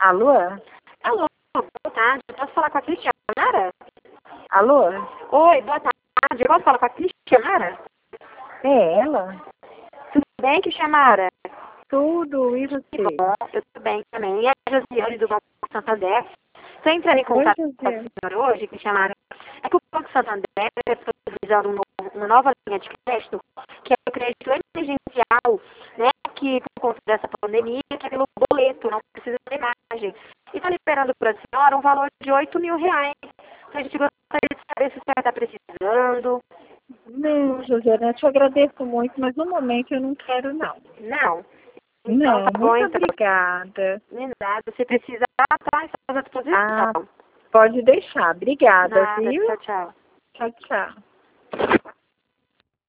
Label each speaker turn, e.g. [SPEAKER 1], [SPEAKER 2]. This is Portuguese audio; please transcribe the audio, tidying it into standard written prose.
[SPEAKER 1] Alô?
[SPEAKER 2] Alô, boa tarde. Posso falar com a Cristianara?
[SPEAKER 1] Alô?
[SPEAKER 2] Oi, boa tarde. Posso falar com a Cristianara?
[SPEAKER 1] É ela?
[SPEAKER 2] Tudo bem, Cristianara?
[SPEAKER 1] Tudo, e você?
[SPEAKER 2] Que bom, eu tô bem também. E a Josiane do Banco Santander? Estou entrando em
[SPEAKER 1] Oi,
[SPEAKER 2] contato com a
[SPEAKER 1] José.
[SPEAKER 2] senhora hoje, Cristianara. É que o Banco Santander está utilizando uma nova linha de crédito, que é o crédito emergencial, né? Que por conta dessa pandemia, que é pelo boleto, não precisa de imagem. E está liberando para a senhora um valor de R$ 8.000. A gente gostaria de saber se a senhora está precisando.
[SPEAKER 1] Não, José, eu te agradeço muito, mas no momento eu não quero, não.
[SPEAKER 2] Não. Então,
[SPEAKER 1] Não,
[SPEAKER 2] tá bom,
[SPEAKER 1] muito
[SPEAKER 2] então.
[SPEAKER 1] obrigada.
[SPEAKER 2] De nada. Se precisar, tá, estamos à
[SPEAKER 1] Ah,
[SPEAKER 2] disposição.
[SPEAKER 1] pode deixar. Obrigada,
[SPEAKER 2] Nada.
[SPEAKER 1] viu?
[SPEAKER 2] Tchau, tchau.
[SPEAKER 1] Tchau, tchau.